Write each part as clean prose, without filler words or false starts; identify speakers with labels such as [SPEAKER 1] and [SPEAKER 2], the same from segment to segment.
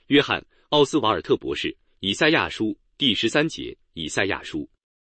[SPEAKER 1] 约翰·奥斯瓦尔特博士，以赛亚书第13节，以赛亚书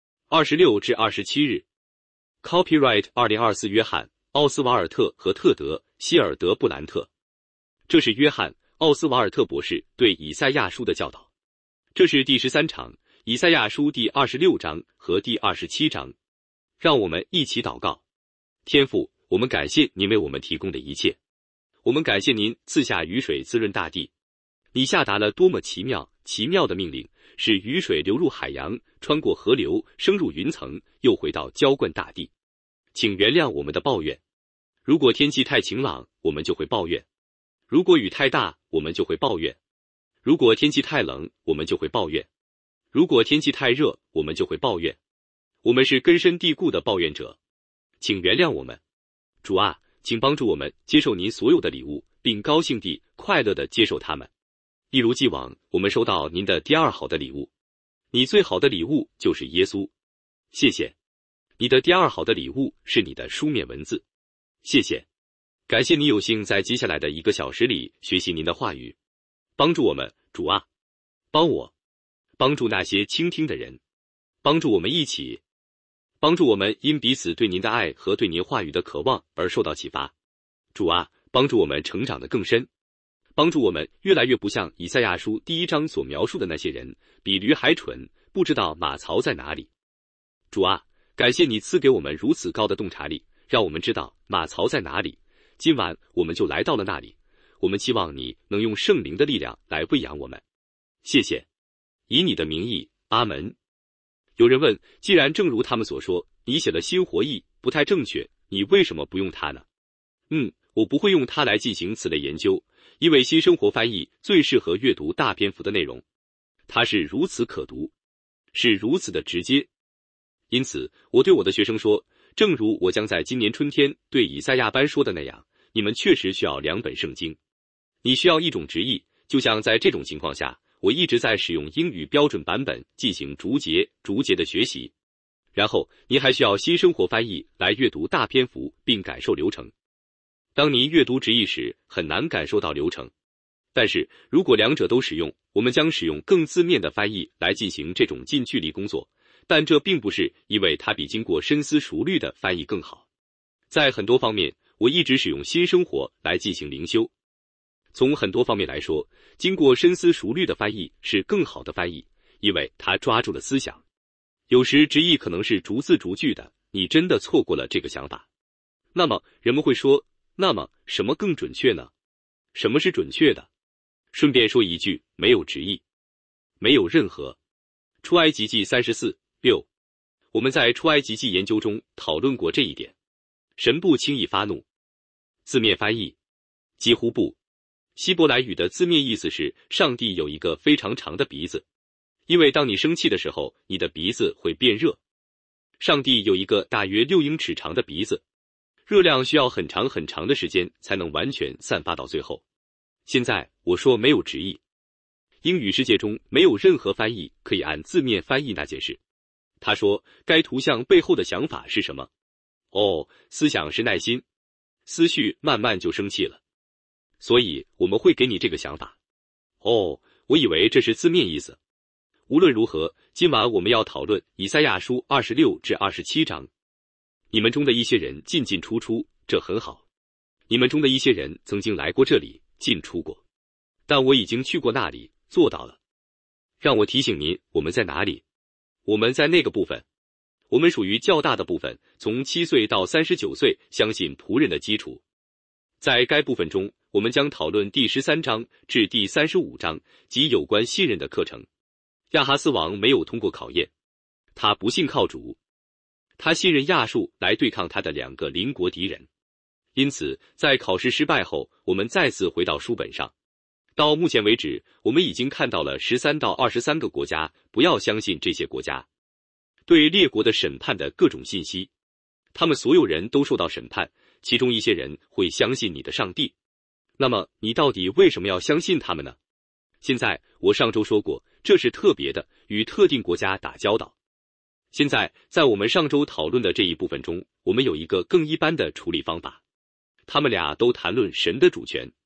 [SPEAKER 1] 26至27日。Copyright 2024约翰·奥斯瓦尔特和特德·希尔德布兰特。这是约翰·奥斯瓦尔特博士对以赛亚书的教导。这是第13场，以赛亚书第26章和第27章。让我们一起祷告。天父，我们感谢您为我们提供的一切。我们感谢您赐下雨水滋润大地。你下达了多么奇妙的命令，使雨水流入海洋，穿过河流，升入云层，又回到浇灌大地。请原谅我们的抱怨。如果天气太晴朗，我们就会抱怨；如果雨太大，我们就会抱怨；如果天气太冷，我们就会抱怨；如果天气太热，我们就会抱怨。我们是根深蒂固的抱怨者，请原谅我们。主啊，请帮助我们接受您所有的礼物，并高兴地、快乐地接受它们。一如既往，我们收到您的第二好的礼物。你最好的礼物就是耶稣。谢谢。你的第二好的礼物是你的书面文字。谢谢。感谢你有幸在接下来的1个小时里学习您的话语。帮助我们，主啊，帮助那些倾听的人，帮助我们一起，帮助我们因彼此对您的爱和对您话语的渴望而受到启发。主啊，帮助我们成长得更深，帮助我们越来越不像以赛亚书第1章所描述的那些人，比驴还蠢，不知道马槽在哪里。主啊，感谢你赐给我们如此高的洞察力，让我们知道马槽在哪里。今晚我们就来到了那里，我们期望你能用圣灵的力量来喂养我们。谢谢。以你的名义，阿门。有人问，既然正如他们所说，你写了新活译不太正确，你为什么不用它呢？我不会用它来进行此类研究，因为新生活翻译最适合阅读大篇幅的内容。它是如此可读，是如此的直接。因此，我对我的学生说，正如我将在今年春天对以赛亚班说的那样，你们确实需要2本圣经。你需要一种直译，就像在这种情况下，我一直在使用英语标准版本进行逐节的学习。然后，你还需要新生活翻译来阅读大篇幅并感受流程。当你阅读直译时，很难感受到流程。但是如果2者都使用，我们将使用更字面的翻译来进行这种近距离工作，但这并不是因为它比经过深思熟虑的翻译更好。在很多方面，我一直使用新生活来进行灵修。从很多方面来说，经过深思熟虑的翻译是更好的翻译，因为它抓住了思想。有时直译可能是逐字逐句的，你真的错过了这个想法。那么人们会说，那么什么更准确呢？什么是准确的？顺便说一句，没有直译，没有任何。出埃及记34:6，我们在出埃及记研究中讨论过这一点。神不轻易发怒。字面翻译，几乎不。希伯来语的字面意思是上帝有一个非常长的鼻子，因为当你生气的时候，你的鼻子会变热。上帝有一个大约6英尺长的鼻子，热量需要很长很长的时间才能完全散发到最后。现在我说没有直译，英语世界中没有任何翻译可以按字面翻译那件事。他说该图像背后的想法是什么？思想是耐心，思绪慢慢就生气了。所以我们会给你这个想法。我以为这是字面意思。无论如何，今晚我们要讨论以赛亚书26至27章。你们中的一些人进进出出，这很好。你们中的一些人曾经来过这里，进出过。但我已经去过那里，做到了。让我提醒您，我们在哪里？我们在那个部分。我们属于较大的部分，从7岁到39岁，相信仆人的基础。在该部分中，我们将讨论第13章至第35章及有关信任的课程。亚哈斯王没有通过考验，他不信靠主，他信任亚述来对抗他的2个邻国敌人。因此，在考试失败后，我们再次回到书本上。到目前为止，我们已经看到了13到23个国家，不要相信这些国家对列国的审判的各种信息。他们所有人都受到审判，其中一些人会相信你的上帝。那么你到底为什么要相信他们呢？现在我上周说过，这是特别的，与特定国家打交道。现在在我们上周讨论的这一部分中，我们有一个更一般的处理方法。他们俩都谈论神的主权。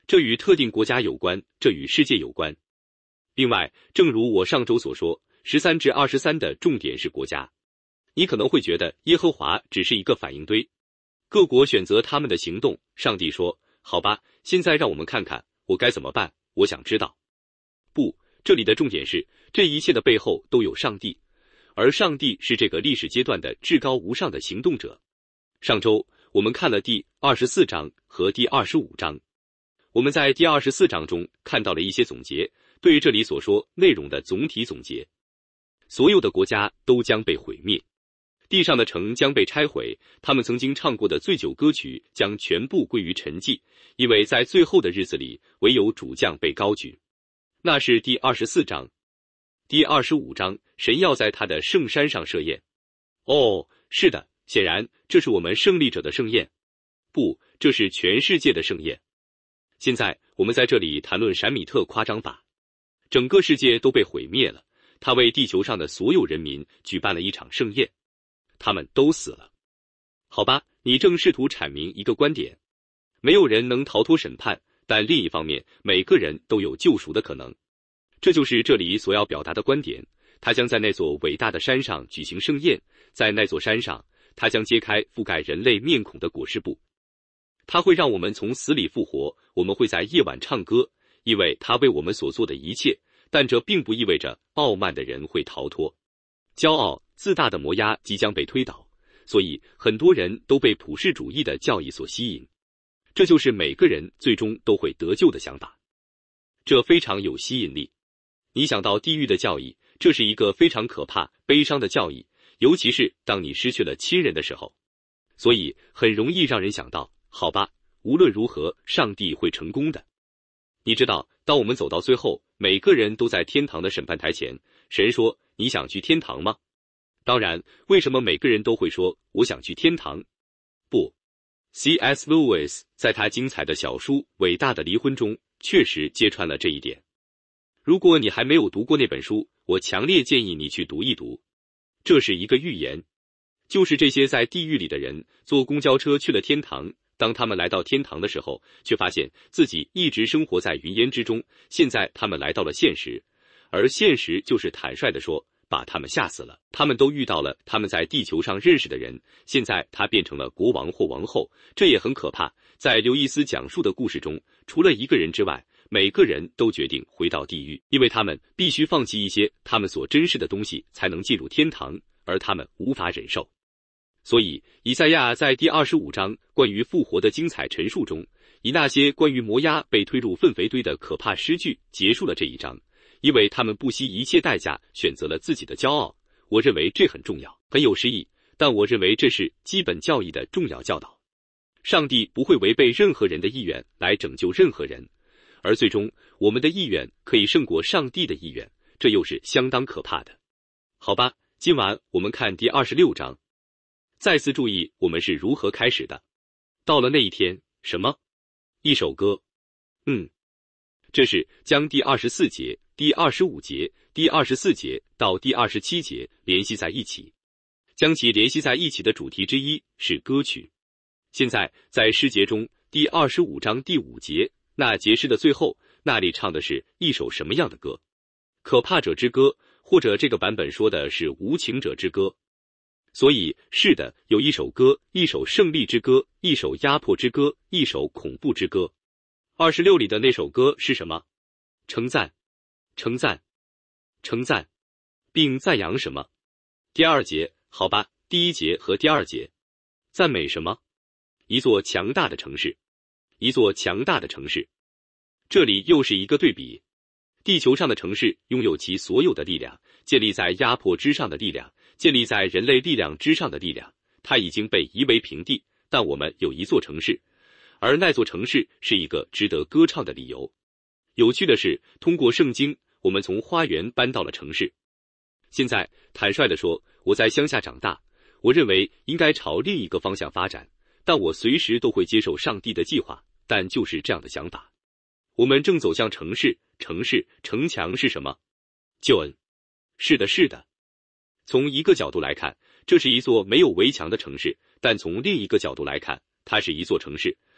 [SPEAKER 1] 这与特定国家有关，这与世界有关。另外，正如我上周所说，13至23的重点是国家。你可能会觉得耶和华只是一个反应堆，各国选择他们的行动，上帝说，好吧，现在让我们看看我该怎么办，我想知道。不，这里的重点是，这一切的背后都有上帝，而上帝是这个历史阶段的至高无上的行动者。上周我们看了第24章和第25章，我们在第24章中看到了一些总结，对这里所说内容的总体总结。所有的国家都将被毁灭，地上的城将被拆毁，他们曾经唱过的醉酒歌曲将全部归于沉寂，因为在最后的日子里，唯有主将被高举。那是第24章。第25章，神要在他的圣山上设宴。哦，是的，显然这是我们胜利者的盛宴。不，这是全世界的盛宴。现在我们在这里谈论闪米特夸张法，整个世界都被毁灭了，他为地球上的所有人民举办了一场盛宴，他们都死了。好吧，你正试图阐明一个观点，没有人能逃脱审判，但另一方面，每个人都有救赎的可能。这就是这里所要表达的观点，他将在那座伟大的山上举行盛宴，在那座山上，他将揭开覆盖人类面孔的裹尸布。他会让我们从死里复活，我们会在夜晚唱歌，因为他为我们所做的一切，但这并不意味着傲慢的人会逃脱。骄傲、自大的摩押即将被推倒，所以很多人都被普世主义的教义所吸引。这就是每个人最终都会得救的想法。这非常有吸引力。你想到地狱的教义，这是一个非常可怕、悲伤的教义，尤其是当你失去了亲人的时候。所以很容易让人想到，好吧，无论如何，上帝会成功的。你知道，当我们走到最后，每个人都在天堂的审判台前，神说，你想去天堂吗？当然，为什么每个人都会说，我想去天堂？不。C.S. Lewis 在他精彩的小书《伟大的离婚》中确实揭穿了这一点。如果你还没有读过那本书，我强烈建议你去读一读。这是一个预言，就是这些在地狱里的人坐公交车去了天堂，当他们来到天堂的时候，却发现自己一直生活在云烟之中，现在他们来到了现实，而现实就是坦率地说，把他们吓死了。他们都遇到了他们在地球上认识的人，现在他变成了国王或王后，这也很可怕。在刘易斯讲述的故事中，除了一个人之外，每个人都决定回到地狱，因为他们必须放弃一些他们所珍视的东西才能进入天堂，而他们无法忍受。所以以赛亚在第25章关于复活的精彩陈述中，以那些关于摩押被推入粪肥堆的可怕诗句结束了这一章，因为他们不惜一切代价选择了自己的骄傲。我认为这很重要，很有诗意，但我认为这是基本教义的重要教导。上帝不会违背任何人的意愿来拯救任何人，而最终我们的意愿可以胜过上帝的意愿，这又是相当可怕的。好吧，今晚我们看第26章。再次注意我们是如何开始的。到了那一天，什么？一首歌。这是将第24节、第25节、第24节到第27节联系在一起。将其联系在一起的主题之一是歌曲。现在在诗节中，第25章第5节，那节诗的最后，那里唱的是一首什么样的歌？可怕者之歌，或者这个版本说的是无情者之歌。所以，是的，有一首歌，一首胜利之歌，一首压迫之歌，一首恐怖之歌。26里的那首歌是什么？称赞，称赞，称赞，并赞扬什么？第2节，好吧，第1节和第2节，赞美什么？一座强大的城市，一座强大的城市。这里又是一个对比。地球上的城市拥有其所有的力量，建立在压迫之上的力量，建立在人类力量之上的力量，它已经被夷为平地，但我们有一座城市，而那座城市是一个值得歌唱的理由。有趣的是，通过圣经，我们从花园搬到了城市。现在，坦率地说，我在乡下长大，我认为应该朝另一个方向发展，但我随时都会接受上帝的计划，但就是这样的想法。我们正走向城市，城墙是什么？救恩。是的，是的。从一个角度来看，这是一座没有围墙的城市，但从另一个角度来看，它是一座城市。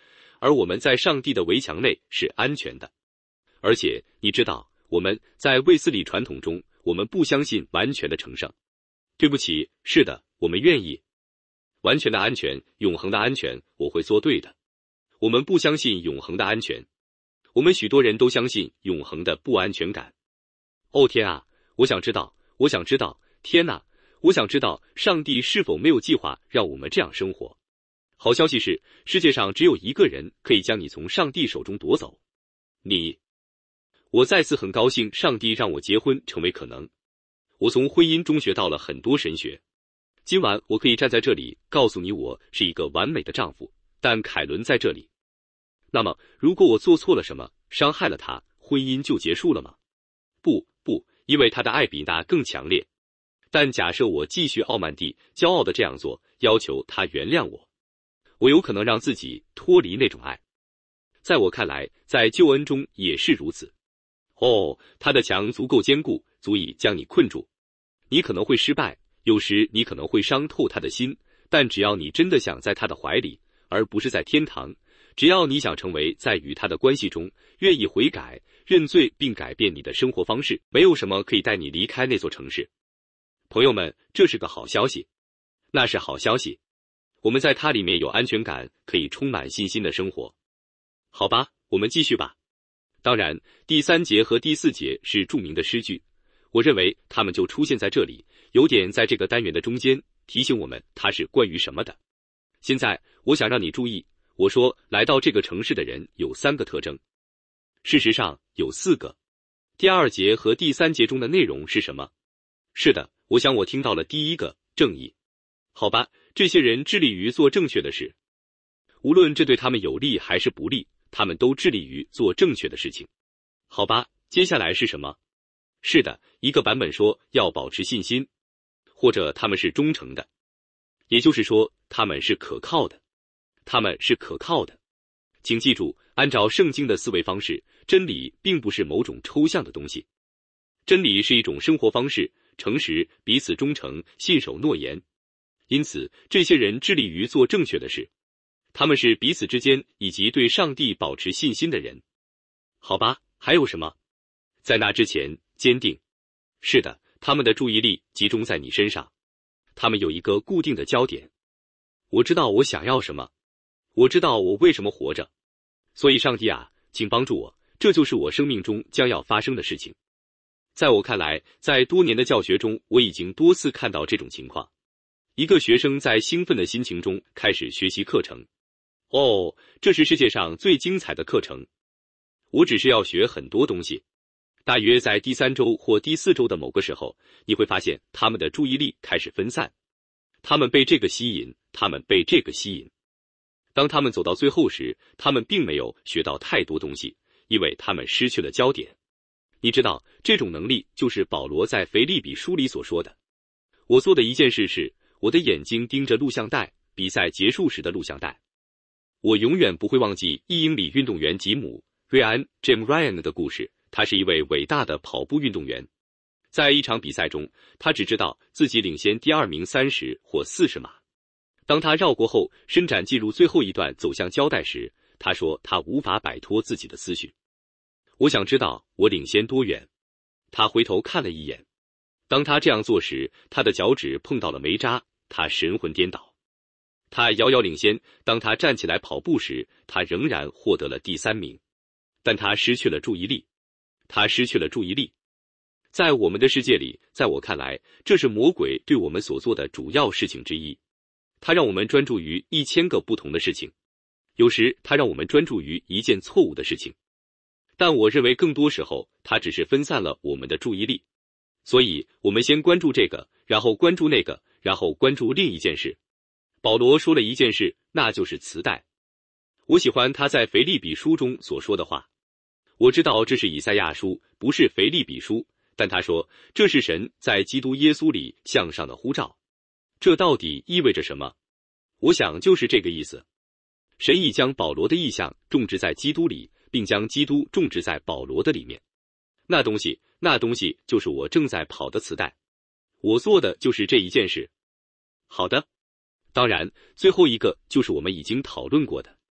[SPEAKER 1] 而我们在上帝的围墙内是安全的。而且你知道，我们在卫斯理传统中，我们不相信完全的成圣。对不起，是的，我们愿意完全的安全，永恒的安全，我会做对的。我们不相信永恒的安全，我们许多人都相信永恒的不安全感。哦天啊，我想知道，天哪，我想知道上帝是否没有计划让我们这样生活。好消息是，世界上只有一个人可以将你从上帝手中夺走，你。我再次很高兴上帝让我结婚成为可能。我从婚姻中学到了很多神学。今晚我可以站在这里告诉你我是一个完美的丈夫，但凯伦在这里。那么如果我做错了什么，伤害了他，婚姻就结束了吗？不，因为他的爱比那更强烈。但假设我继续傲慢地、骄傲地这样做，要求他原谅我，我有可能让自己脱离那种爱。在我看来，在救恩中也是如此。哦，他的墙足够坚固，足以将你困住。你可能会失败，有时你可能会伤透他的心，但只要你真的想在他的怀里，而不是在天堂，只要你想成为在与他的关系中愿意悔改、认罪并改变你的生活方式，没有什么可以带你离开那座城市。朋友们，这是个好消息。那是好消息。我们在它里面有安全感，可以充满信心的生活。好吧，我们继续吧。当然，第3节和第4节是著名的诗句，我认为它们就出现在这里，有点在这个单元的中间，提醒我们它是关于什么的。现在，我想让你注意，我说来到这个城市的人有3个特征，事实上有4个。第2节和第3节中的内容是什么？是的，我想我听到了第一个，正义。好吧，这些人致力于做正确的事，无论这对他们有利还是不利，他们都致力于做正确的事情。好吧，接下来是什么？是的，一个版本说要保持信心，或者他们是忠诚的，也就是说他们是可靠的。他们是可靠的。请记住，按照圣经的思维方式，真理并不是某种抽象的东西，真理是一种生活方式，诚实、彼此忠诚、信守诺言。因此，这些人致力于做正确的事。他们是彼此之间以及对上帝保持信心的人。好吧，还有什么？在那之前，坚定。是的，他们的注意力集中在你身上。他们有一个固定的焦点。我知道我想要什么，我知道我为什么活着。所以上帝啊，请帮助我，这就是我生命中将要发生的事情。在我看来，在多年的教学中，我已经多次看到这种情况。一个学生在兴奋的心情中开始学习课程。哦，这是世界上最精彩的课程。我只是要学很多东西。大约在第3周或第4周的某个时候，你会发现他们的注意力开始分散。他们被这个吸引，他们被这个吸引。当他们走到最后时，他们并没有学到太多东西，因为他们失去了焦点。你知道，这种能力就是保罗在腓立比书里所说的。我做的一件事是，我的眼睛盯着录像带，比赛结束时的录像带。我永远不会忘记1英里运动员吉姆·瑞安 Jim Ryan 的故事。他是一位伟大的跑步运动员。在一场比赛中，他只知道自己领先第2名30或40码。当他绕过后，伸展进入最后一段走向胶带时，他说他无法摆脱自己的思绪。我想知道我领先多远。他回头看了一眼。当他这样做时，他的脚趾碰到了煤渣，他神魂颠倒。他遥遥领先。当他站起来跑步时，他仍然获得了第3名。但他失去了注意力。他失去了注意力。在我们的世界里，在我看来，这是魔鬼对我们所做的主要事情之一。他让我们专注于1000个不同的事情，有时他让我们专注于一件错误的事情。但我认为更多时候，他只是分散了我们的注意力。所以，我们先关注这个，然后关注那个，然后关注另一件事。保罗说了一件事，那就是磁带。我喜欢他在腓立比书中所说的话。我知道这是以赛亚书，不是腓立比书，但他说这是神在基督耶稣里向上的呼召。这到底意味着什么？我想就是这个意思。神已将保罗的意象种植在基督里，并将基督种植在保罗的里面。那东西就是我正在跑的磁带。我做的就是这一件事。好的。当然，最后一个就是我们已经讨论过的。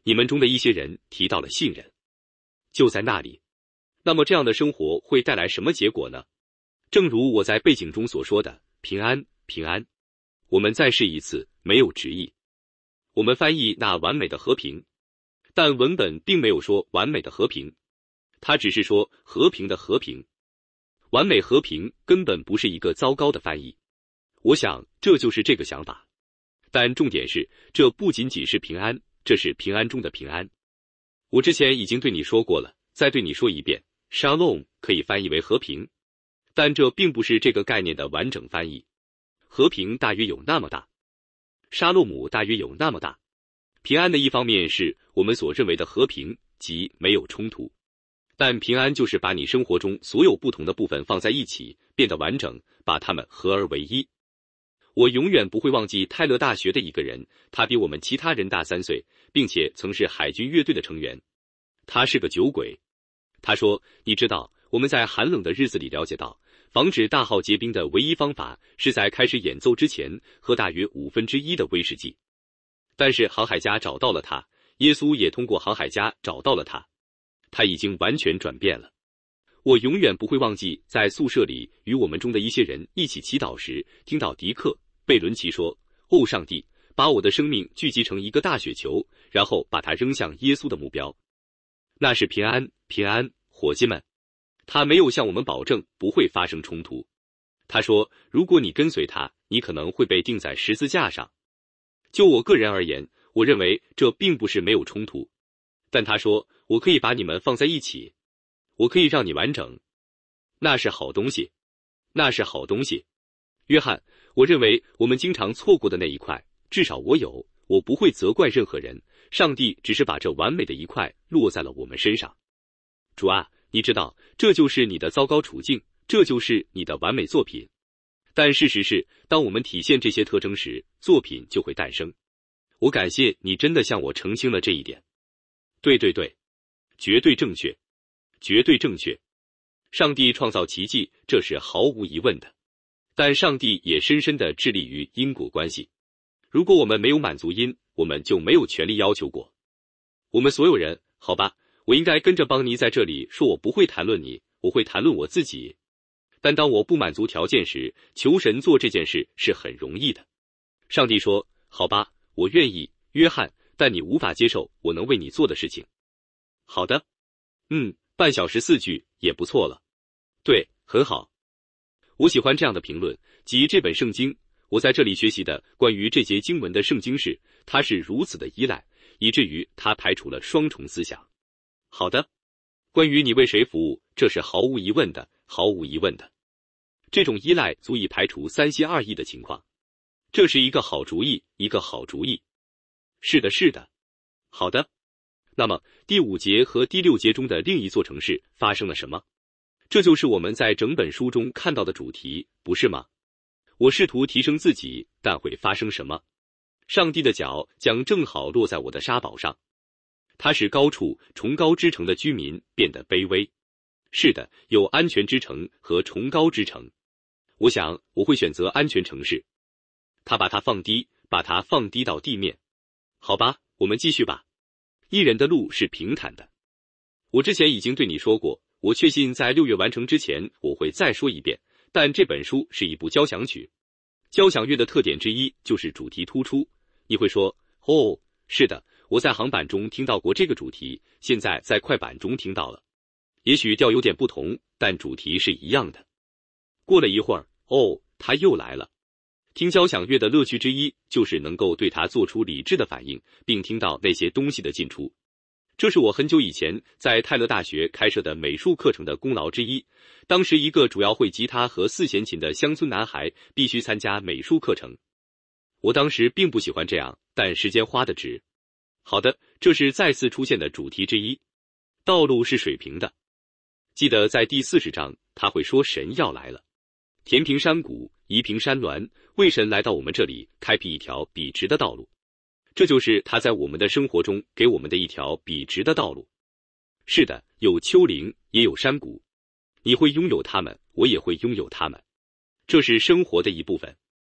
[SPEAKER 1] 你们中的一些人提到了信任，就在那里。那么这样的生活会带来什么结果呢？正如我在背景中所说的，平安，平安。我们再试一次，没有直译。我们翻译那完美的和平，但文本并没有说完美的和平，它只是说和平的和平。完美和平根本不是一个糟糕的翻译，我想这就是这个想法。但重点是，这不仅仅是平安，这是平安中的平安。我之前已经对你说过了，再对你说一遍， Shalom 可以翻译为和平，但这并不是这个概念的完整翻译。和平大约有那么大，沙洛姆大约有那么大。平安的一方面是我们所认为的和平，即没有冲突。但平安就是把你生活中所有不同的部分放在一起，变得完整，把它们合而为一。我永远不会忘记泰勒大学的一个人，他比我们其他人大3岁，并且曾是海军乐队的成员。他是个酒鬼。他说，你知道，我们在寒冷的日子里了解到，防止大号结冰的唯一方法是在开始演奏之前喝大约1/5的威士忌。但是航海家找到了他，耶稣也通过航海家找到了他。他已经完全转变了。我永远不会忘记在宿舍里与我们中的一些人一起祈祷时，听到迪克·贝伦奇说，哦，上帝，把我的生命聚集成一个大雪球，然后把它扔向耶稣的目标。那是平安，平安，伙计们。他没有向我们保证不会发生冲突。他说，如果你跟随他，你可能会被钉在十字架上。就我个人而言，我认为这并不是没有冲突。但他说，我可以把你们放在一起，我可以让你完整。那是好东西，那是好东西。约翰，我认为我们经常错过的那一块，至少我有，我不会责怪任何人，上帝只是把这完美的一块落在了我们身上。主啊，你知道，这就是你的糟糕处境，这就是你的完美作品。但事实是，当我们体现这些特征时，作品就会诞生。我感谢你真的向我澄清了这一点。对对对，绝对正确，绝对正确。上帝创造奇迹，这是毫无疑问的。但上帝也深深地致力于因果关系。如果我们没有满足因，我们就没有权利要求果。我们所有人，好吧，我应该跟着邦尼在这里说，我不会谈论你，我会谈论我自己。但当我不满足条件时，求神做这件事是很容易的。上帝说，好吧，我愿意，约翰，但你无法接受我能为你做的事情。好的，半小时4句也不错了。对，很好。我喜欢这样的评论，即这本圣经，我在这里学习的关于这节经文的圣经是，它是如此的依赖，以至于它排除了双重思想。好的，关于你为谁服务，这是毫无疑问的，毫无疑问的。这种依赖足以排除3心2意的情况。这是一个好主意，一个好主意。是的，是的。好的。那么第5节和第6节中的另一座城市发生了什么？这就是我们在整本书中看到的主题，不是吗？我试图提升自己，但会发生什么？上帝的脚将正好落在我的沙堡上。他使高处崇高之城的居民变得卑微。是的，有安全之城和崇高之城。我想我会选择安全城市。他把它放低，把它放低到地面。好吧，我们继续吧。义人的路是平坦的。我之前已经对你说过，我确信在6月完成之前我会再说一遍，但这本书是一部交响曲。交响乐的特点之一就是主题突出。你会说，哦，是的，我在行版中听到过这个主题，现在在快板中听到了。也许调有点不同，但主题是一样的。过了一会儿，哦，它又来了。听交响乐的乐趣之一就是能够对它做出理智的反应，并听到那些东西的进出。这是我很久以前在泰勒大学开设的美术课程的功劳之一。当时一个主要会吉他和4弦琴的乡村男孩必须参加美术课程。我当时并不喜欢这样，但时间花得值。好的，这是再次出现的主题之一。道路是水平的。记得在第40章，他会说神要来了。填平山谷，移平山峦，为神来到我们这里开辟一条笔直的道路。这就是他在我们的生活中给我们的一条笔直的道路。是的，有丘陵，也有山谷。你会拥有它们，我也会拥有它们。这是生活的一部分。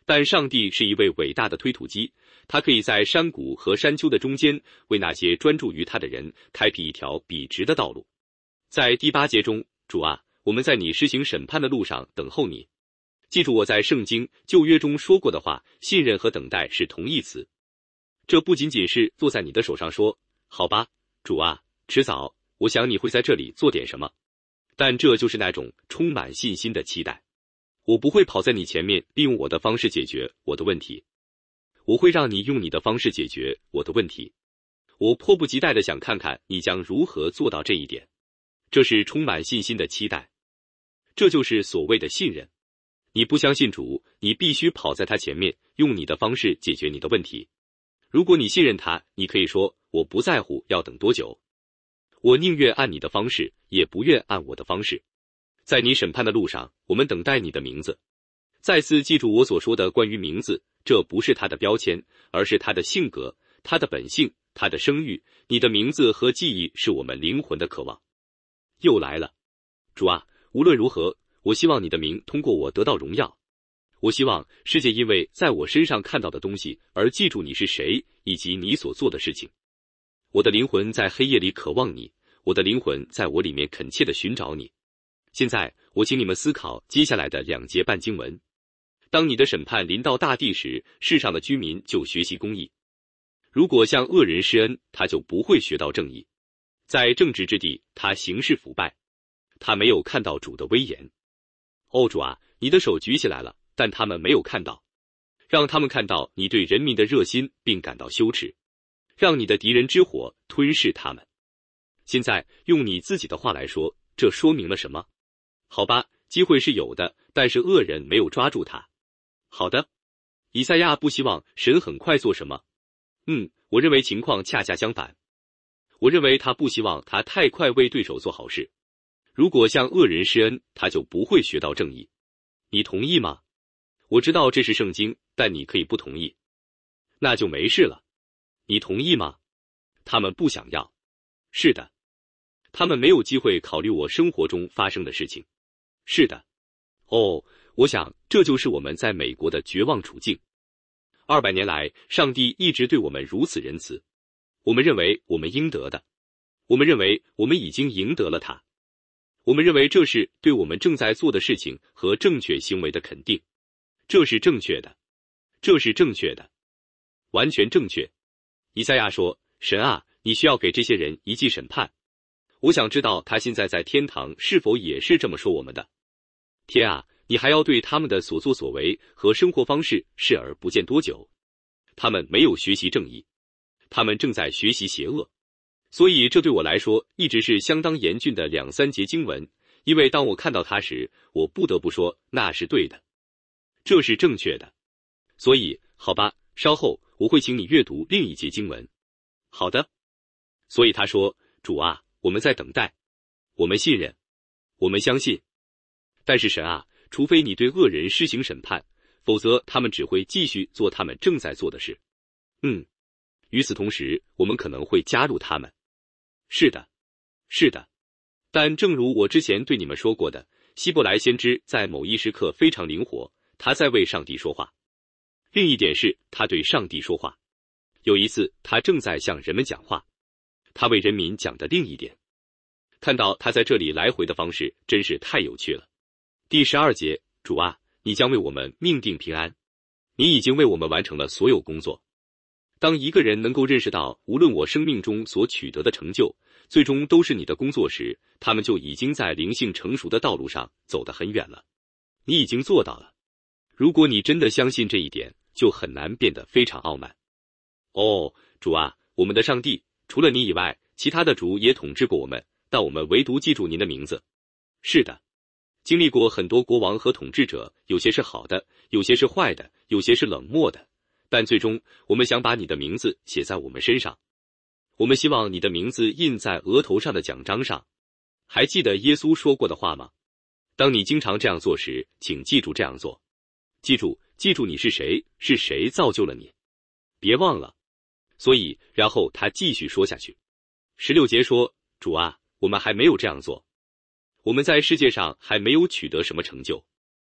[SPEAKER 1] 但上帝是一位伟大的推土机，他可以在山谷和山丘的中间，为那些专注于他的人开辟一条笔直的道路。在第8节中，主啊，我们在你施行审判的路上等候你。记住我在圣经旧约中说过的话，信任和等待是同义词。这不仅仅是坐在你的手上说，好吧，主啊，迟早，我想你会在这里做点什么。但这就是那种充满信心的期待。我不会跑在你前面，利用我的方式解决我的问题。我会让你用你的方式解决我的问题。我迫不及待地想看看你将如何做到这一点。这是充满信心的期待。这就是所谓的信任。你不相信主，你必须跑在他前面，用你的方式解决你的问题。如果你信任他，你可以说，我不在乎要等多久。我宁愿按你的方式，也不愿按我的方式。在你审判的路上，我们等待你的名字。再次记住我所说的关于名字，这不是他的标签，而是他的性格，他的本性，他的声誉。你的名字和记忆是我们灵魂的渴望。又来了，主啊，无论如何，我希望你的名通过我得到荣耀。我希望世界因为在我身上看到的东西而记住你是谁，以及你所做的事情。我的灵魂在黑夜里渴望你，我的灵魂在我里面恳切地寻找你。现在，我请你们思考接下来的2节半经文。当你的审判临到大地时，世上的居民就学习公义。如果向恶人施恩，他就不会学到正义。在正直之地，他行事腐败。他没有看到主的威严。哦，主啊，你的手举起来了，但他们没有看到。让他们看到你对人民的热心，并感到羞耻。让你的敌人之火吞噬他们。现在，用你自己的话来说，这说明了什么？好吧，机会是有的，但是恶人没有抓住他。好的，以赛亚不希望神很快做什么。我认为情况恰恰相反。我认为他不希望他太快为对手做好事。如果向恶人施恩，他就不会学到正义。你同意吗？我知道这是圣经，但你可以不同意。那就没事了。你同意吗？他们不想要。是的。他们没有机会考虑我生活中发生的事情。是的。哦，我想这就是我们在美国的绝望处境。200年来，上帝一直对我们如此仁慈。我们认为我们应得的。我们认为我们已经赢得了它。我们认为这是对我们正在做的事情和正确行为的肯定。这是正确的。这是正确的。完全正确。以赛亚说，神啊，你需要给这些人一记审判。我想知道他现在在天堂是否也是这么说我们的。天啊，你还要对他们的所作所为和生活方式视而不见多久？他们没有学习正义。他们正在学习邪恶。所以这对我来说一直是相当严峻的2、3节经文，因为当我看到它时，我不得不说那是对的。这是正确的。所以，好吧，稍后我会请你阅读另一节经文。好的。所以他说，主啊，我们在等待。我们信任。我们相信。但是神啊，除非你对恶人施行审判，否则他们只会继续做他们正在做的事。与此同时，我们可能会加入他们。是的。是的。但正如我之前对你们说过的，希伯来先知在某一时刻非常灵活，他在为上帝说话。另一点是，他对上帝说话。有一次，他正在向人们讲话。他为人民讲的另一点。看到他在这里来回的方式，真是太有趣了。第12节，主啊，你将为我们命定平安。你已经为我们完成了所有工作。当一个人能够认识到，无论我生命中所取得的成就，最终都是你的工作时，他们就已经在灵性成熟的道路上走得很远了。你已经做到了。如果你真的相信这一点，就很难变得非常傲慢。哦，主啊，我们的上帝，除了你以外，其他的主也统治过我们，但我们唯独记住您的名字。是的。经历过很多国王和统治者，有些是好的，有些是坏的，有些是冷漠的，但最终我们想把你的名字写在我们身上。我们希望你的名字印在额头上的奖章上。还记得耶稣说过的话吗？当你经常这样做时，请记住这样做。记住你是谁，是谁造就了你。别忘了。所以，然后他继续说下去。16节说，主啊，我们还没有这样做。我们在世界上还没有取得什么成就。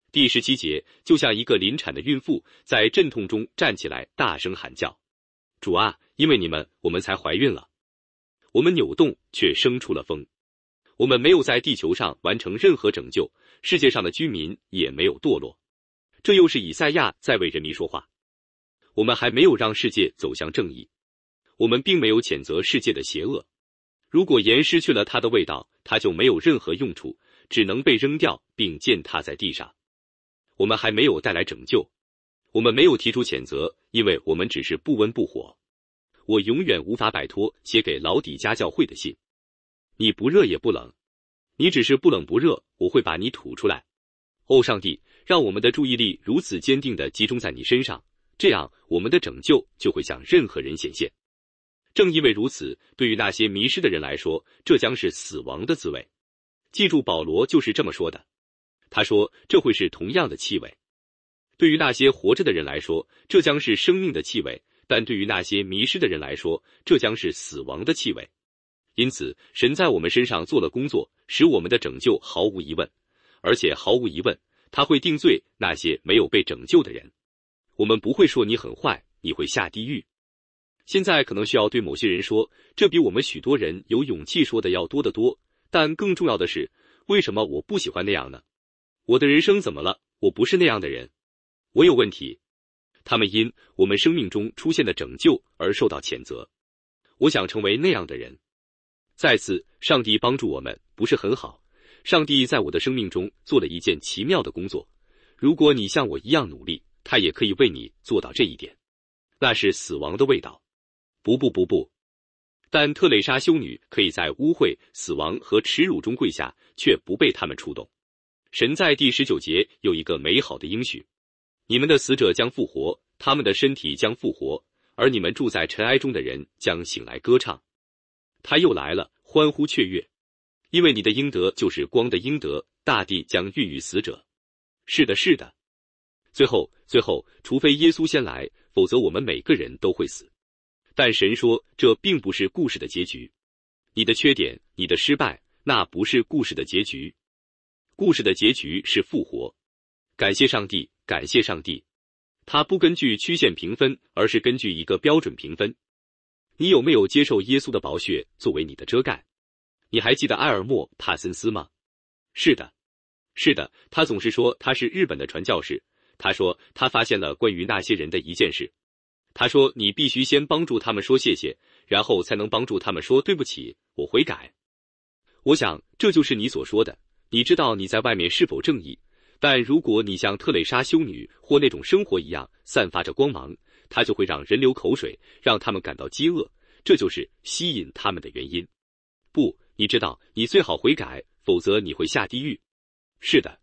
[SPEAKER 1] 第17节，就像一个临产的孕妇在阵痛中站起来，大声喊叫：主啊，因为你们，我们才怀孕了。我们扭动，却生出了风。我们没有在地球上完成任何拯救，世界上的居民也没有堕落。这又是以赛亚在为人民说话。我们还没有让世界走向正义。我们并没有谴责世界的邪恶。如果盐失去了它的味道，它就没有任何用处，只能被扔掉并践踏在地上。我们还没有带来拯救。我们没有提出谴责，因为我们只是不温不火。我永远无法摆脱写给老底嘉教会的信。你不热也不冷，你只是不冷不热，我会把你吐出来。哦，上帝，让我们的注意力如此坚定地集中在你身上，这样我们的拯救就会向任何人显现。正因为如此，对于那些迷失的人来说，这将是死亡的滋味。记住，保罗就是这么说的。他说，这会是同样的气味。对于那些活着的人来说，这将是生命的气味，但对于那些迷失的人来说，这将是死亡的气味。因此，神在我们身上做了工作，使我们的拯救毫无疑问，而且毫无疑问，他会定罪那些没有被拯救的人。我们不会说你很坏，你会下地狱。现在可能需要对某些人说，这比我们许多人有勇气说的要多得多，但更重要的是，为什么我不喜欢那样呢？我的人生怎么了？我不是那样的人。我有问题。他们因我们生命中出现的拯救而受到谴责。我想成为那样的人。再次，上帝帮助我们，不是很好。上帝在我的生命中做了一件奇妙的工作。如果你像我一样努力，他也可以为你做到这一点。那是死亡的味道。不。但特蕾莎修女可以在污秽、死亡和耻辱中跪下，却不被他们触动。神在第19节有一个美好的应许：你们的死者将复活，他们的身体将复活，而你们住在尘埃中的人将醒来歌唱。他又来了，欢呼雀跃，因为你的应得就是光的应得，大地将孕育死者。是的。最后，除非耶稣先来，否则我们每个人都会死。但神说，这并不是故事的结局。你的缺点，你的失败，那不是故事的结局。故事的结局是复活。感谢上帝，感谢上帝。他不根据曲线评分，而是根据一个标准评分。你有没有接受耶稣的宝血作为你的遮盖？你还记得埃尔默·帕森斯吗？是的，他总是说他是日本的传教士。他说他发现了关于那些人的一件事。他说你必须先帮助他们说谢谢，然后才能帮助他们说对不起，我悔改。我想这就是你所说的，你知道你在外面是否正义，但如果你像特蕾莎修女或那种生活一样散发着光芒，它就会让人流口水，让他们感到饥饿，这就是吸引他们的原因。不，你知道你最好悔改，否则你会下地狱。是的，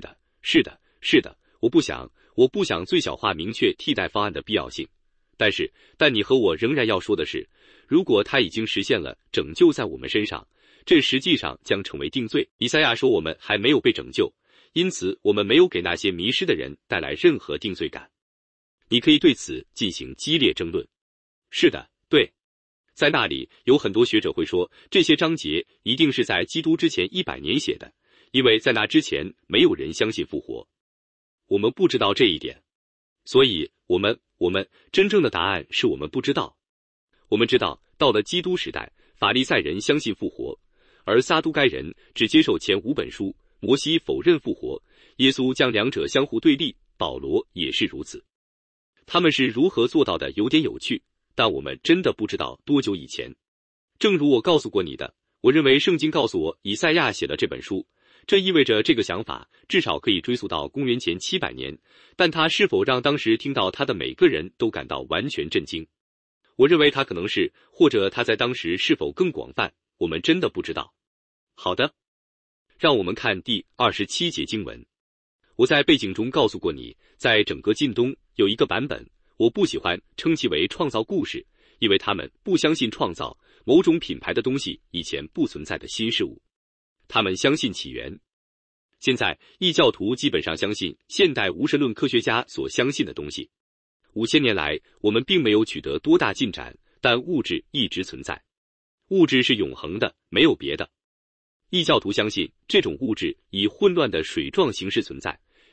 [SPEAKER 1] 我不想最小化明确替代方案的必要性。但你和我仍然要说的是，如果他已经实现了拯救在我们身上，这实际上将成为定罪。以赛亚说我们还没有被拯救，因此我们没有给那些迷失的人带来任何定罪感。你可以对此进行激烈争论。是的，对。在那里有很多学者会说，这些章节一定是在基督之前100年写的，因为在那之前没有人相信复活。我们不知道这一点，所以我们真正的答案是我们不知道。我们知道到了基督时代，法利赛人相信复活，而撒都该人只接受前5本书，摩西否认复活，耶稣将两者相互对立，保罗也是如此。他们是如何做到的有点有趣，但我们真的不知道多久以前。正如我告诉过你的，我认为圣经告诉我以赛亚写了这本书，这意味着这个想法至少可以追溯到公元前700年，但他是否让当时听到他的每个人都感到完全震惊？我认为他可能是，或者他在当时是否更广泛，我们真的不知道。好的，让我们看第27节经文。我在背景中告诉过你，在整个近东有一个版本，我不喜欢称其为创造故事，因为他们不相信创造某种品牌的东西以前不存在的新事物。他们相信起源。现在异教徒基本上相信现代无神论科学家所相信的东西。5000年来，我们并没有取得多大进展，但物质一直存在。物质是永恒的，没有别的。异教徒相信这种物质以混乱的水状形式存在，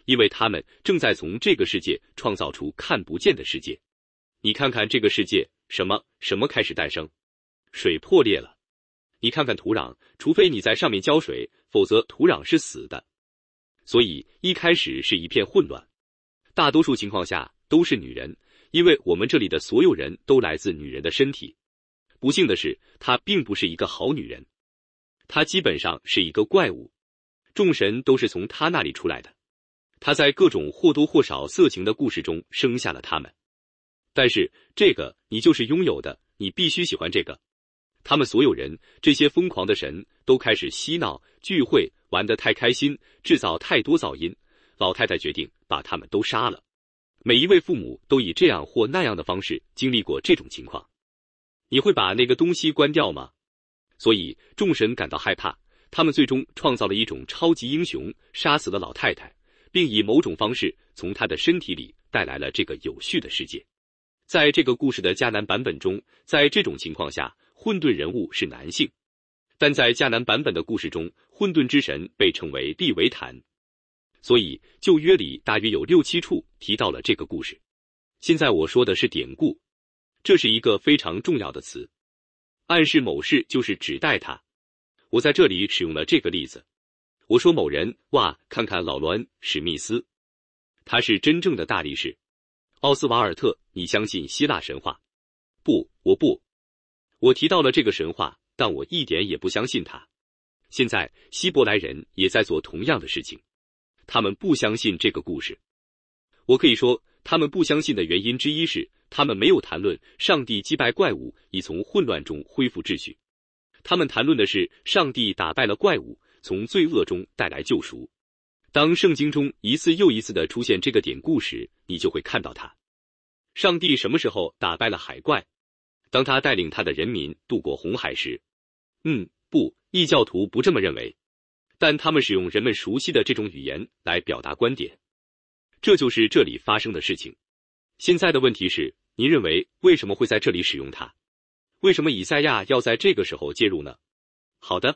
[SPEAKER 1] 因为他们正在从这个世界创造出看不见的世界。你看看这个世界，什么开始诞生？水破裂了。你看看土壤，除非你在上面浇水，否则土壤是死的。所以一开始是一片混乱，大多数情况下都是女人，因为我们这里的所有人都来自女人的身体。不幸的是，她并不是一个好女人，她基本上是一个怪物，众神都是从她那里出来的。她在各种或多或少色情的故事中生下了他们。但是这个你就是拥有的，你必须喜欢这个。他们所有人，这些疯狂的神都开始嬉闹、聚会，玩得太开心，制造太多噪音。老太太决定把他们都杀了。每一位父母都以这样或那样的方式经历过这种情况。你会把那个东西关掉吗？所以众神感到害怕，他们最终创造了一种超级英雄，杀死了老太太，并以某种方式从她的身体里带来了这个有序的世界。在这个故事的迦南版本中，在这种情况下，混沌人物是男性，但在迦南版本的故事中，混沌之神被称为利维坦。所以旧约里大约有6、7处提到了这个故事。现在我说的是典故，这是一个非常重要的词，暗示某事就是指代它。我在这里使用了这个例子，我说某人，哇，看看老栾·史密斯，他是真正的大力士。奥斯瓦尔特，你相信希腊神话？不，我不。我提到了这个神话，但我一点也不相信它。现在希伯来人也在做同样的事情，他们不相信这个故事。我可以说，他们不相信的原因之一是，他们没有谈论上帝击败怪物以从混乱中恢复秩序。他们谈论的是上帝打败了怪物，从罪恶中带来救赎。当圣经中一次又一次地出现这个典故时，你就会看到它。上帝什么时候打败了海怪？当他带领他的人民渡过红海时。不，异教徒不这么认为，但他们使用人们熟悉的这种语言来表达观点。这就是这里发生的事情。现在的问题是，您认为为什么会在这里使用它？为什么以赛亚要在这个时候介入呢？好的，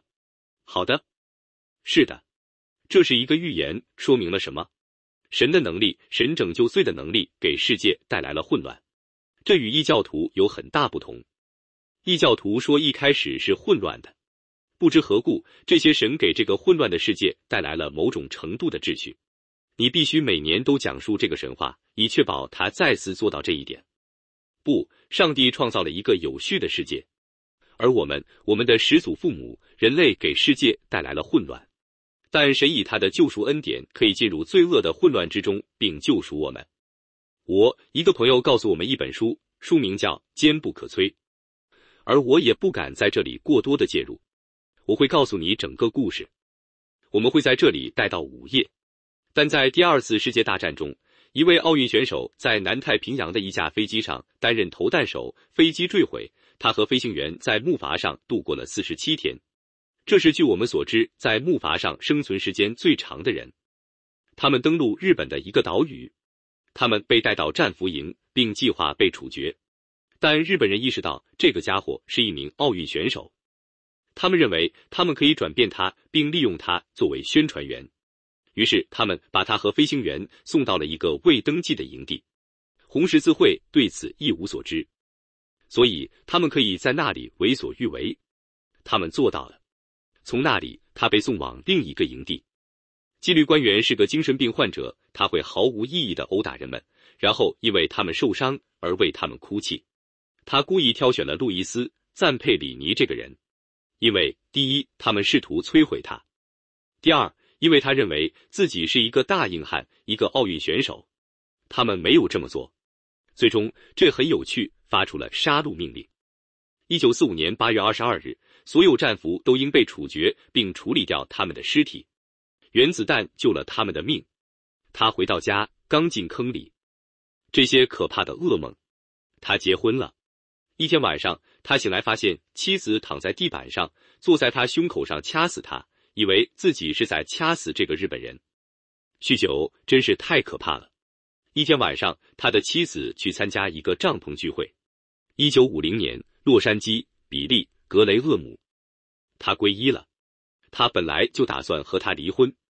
[SPEAKER 1] 是的，这是一个预言，说明了什么？神的能力，神拯救罪的能力给世界带来了混乱。这与异教徒有很大不同。异教徒说一开始是混乱的，不知何故，这些神给这个混乱的世界带来了某种程度的秩序。你必须每年都讲述这个神话，以确保他再次做到这一点。不，上帝创造了一个有序的世界，而我们的始祖父母人类给世界带来了混乱。但神以他的救赎恩典可以进入罪恶的混乱之中，并救赎我们。一个朋友告诉我们一本书，书名叫《坚不可摧》，而我也不敢在这里过多的介入。我会告诉你整个故事，我们会在这里待到午夜。但在第2次世界大战中，一位奥运选手在南太平洋的一架飞机上担任投弹手，飞机坠毁，他和飞行员在木筏上度过了47天。这是据我们所知在木筏上生存时间最长的人。他们登陆日本的一个岛屿，他们被带到战俘营，并计划被处决。但日本人意识到这个家伙是一名奥运选手，他们认为他们可以转变他，并利用他作为宣传员。于是他们把他和飞行员送到了一个未登记的营地。红十字会对此一无所知，所以他们可以在那里为所欲为。他们做到了。从那里他被送往另一个营地。纪律官员是个精神病患者，他会毫无意义地殴打人们，然后因为他们受伤而为他们哭泣。他故意挑选了路易斯·赞佩里尼这个人，因为第一，他们试图摧毁他；第二，因为他认为自己是一个大硬汉，一个奥运选手。他们没有这么做。最终，这很有趣，发出了杀戮命令。1945年8月22日，所有战俘都应被处决，并处理掉他们的尸体。原子弹救了他们的命。他回到家，刚进坑里。这些可怕的噩梦。他结婚了。一天晚上，他醒来发现妻子躺在地板上，坐在他胸口上掐死他，以为自己是在掐死这个日本人。酗酒真是太可怕了。一天晚上，他的妻子去参加一个帐篷聚会。1950年，洛杉矶，比利·格雷厄姆。他皈依了。他本来就打算和他离婚。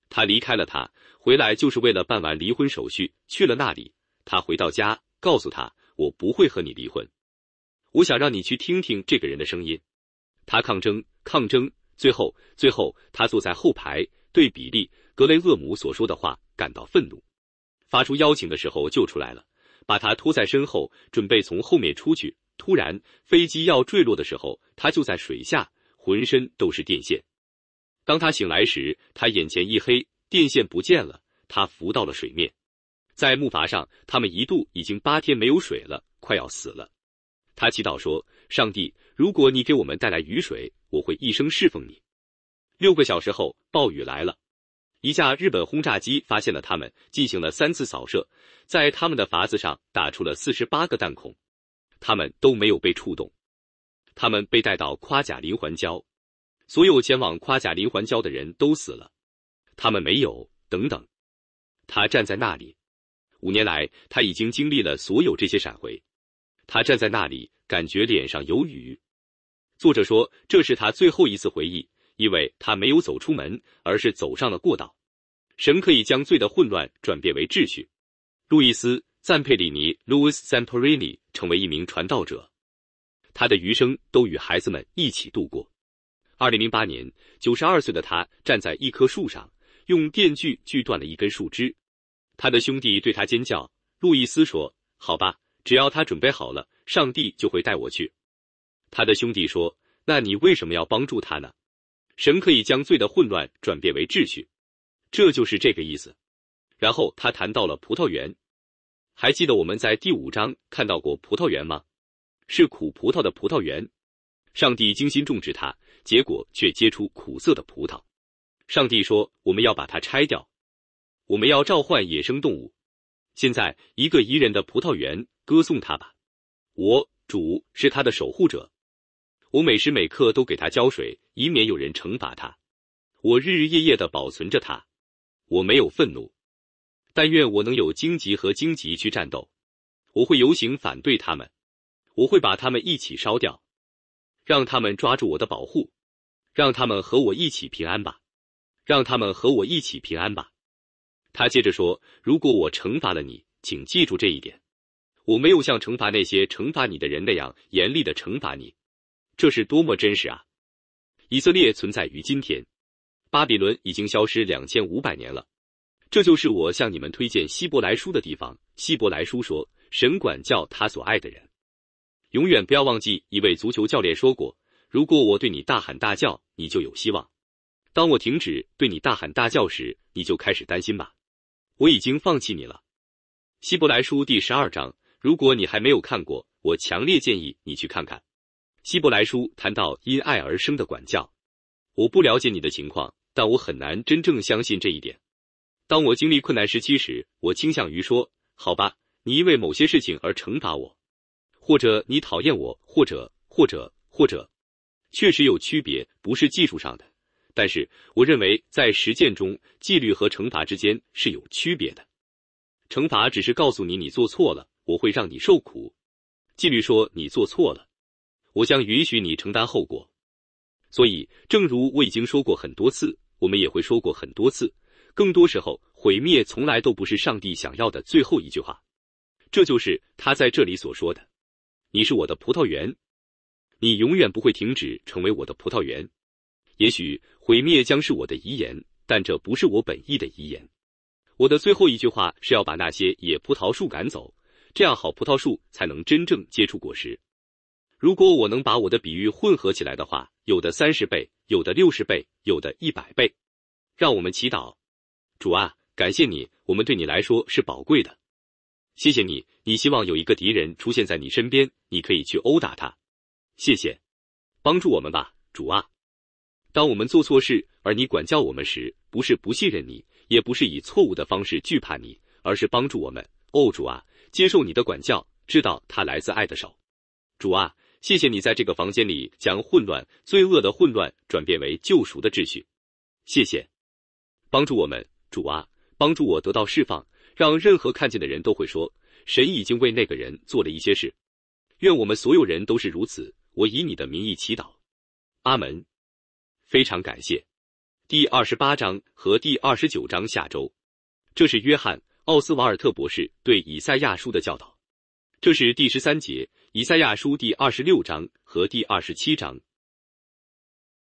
[SPEAKER 1] 他离开了他，回来就是为了办完离婚手续，去了那里。他回到家，告诉他，我不会和你离婚。我想让你去听听这个人的声音。他抗争，最后他坐在后排，对比利·格雷厄姆所说的话感到愤怒。发出邀请的时候就出来了，把他拖在身后，准备从后面出去。突然，飞机要坠落的时候，他就在水下，浑身都是电线。当他醒来时，他眼前一黑，电线不见了，他浮到了水面。在木筏上，他们一度已经8天没有水了，快要死了。他祈祷说，上帝，如果你给我们带来雨水，我会一生侍奉你。6个小时后，暴雨来了。一架日本轰炸机发现了他们，进行了3次扫射，在他们的筏子上打出了48个弹孔，他们都没有被触动。他们被带到夸贾林环礁，所有前往夸贾林环礁的人都死了，他们没有，等等。他站在那里，5年来他已经经历了所有这些闪回。他站在那里，感觉脸上有雨。作者说，这是他最后一次回忆，因为他没有走出门，而是走上了过道。神可以将罪的混乱转变为秩序。路易斯·赞佩里尼 （Louis Zamperini） 成为一名传道者，他的余生都与孩子们一起度过。2008年，92岁的他站在一棵树上，用电锯锯断了一根树枝。他的兄弟对他尖叫。路易斯说，好吧，只要他准备好了，上帝就会带我去。他的兄弟说，那你为什么要帮助他呢？神可以将罪的混乱转变为秩序，这就是这个意思。然后他谈到了葡萄园。还记得我们在第5章看到过葡萄园吗？是苦葡萄的葡萄园。上帝精心种植它，结果却结出苦涩的葡萄。上帝说，我们要把它拆掉，我们要召唤野生动物。现在一个宜人的葡萄园，歌颂它吧。我，主，是它的守护者。我每时每刻都给它浇水，以免有人惩罚它。我日日夜夜地保存着它。我没有愤怒，但愿我能有荆棘和荆棘去战斗。我会游行反对他们，我会把他们一起烧掉，让他们抓住我的保护，让他们和我一起平安吧，让他们和我一起平安吧。他接着说，如果我惩罚了你，请记住这一点，我没有像惩罚那些惩罚你的人那样严厉地惩罚你。这是多么真实啊！以色列存在于今天，巴比伦已经消失2500年了。这就是我向你们推荐希伯来书的地方。希伯来书说，神管教他所爱的人。永远不要忘记，一位足球教练说过，如果我对你大喊大叫，你就有希望；当我停止对你大喊大叫时，你就开始担心吧。我已经放弃你了。希伯来书第12章，如果你还没有看过，我强烈建议你去看看。希伯来书谈到因爱而生的管教。我不了解你的情况，但我很难真正相信这一点。当我经历困难时期时，我倾向于说，好吧，你因为某些事情而惩罚我，或者你讨厌我，或者，确实有区别，不是技术上的。但是我认为在实践中，纪律和惩罚之间是有区别的。惩罚只是告诉你你做错了，我会让你受苦。纪律说你做错了，我将允许你承担后果。所以，正如我已经说过很多次，我们也会说过很多次，更多时候，毁灭从来都不是上帝想要的最后一句话。这就是他在这里所说的，你是我的葡萄园，你永远不会停止成为我的葡萄园。也许毁灭将是我的遗言，但这不是我本意的遗言。我的最后一句话是要把那些野葡萄树赶走，这样好葡萄树才能真正结出果实。如果我能把我的比喻混合起来的话，有的30倍，有的60倍，有的100倍。让我们祈祷。主啊，感谢你，我们对你来说是宝贵的。谢谢你，你希望有一个敌人出现在你身边，你可以去殴打他。谢谢，帮助我们吧，主啊。当我们做错事，而你管教我们时，不是不信任你，也不是以错误的方式惧怕你，而是帮助我们。哦，主啊，接受你的管教，知道它来自爱的手。主啊，谢谢你在这个房间里将混乱、罪恶的混乱转变为救赎的秩序。谢谢，帮助我们，主啊，帮助我得到释放，让任何看见的人都会说，神已经为那个人做了一些事。愿我们所有人都是如此。我以你的名义祈祷。阿门。非常感谢。 第28章和第29章下周。这是约翰·奥斯瓦尔特博士对以赛亚书的教导。这是第13节，以赛亚书第26章和第27章。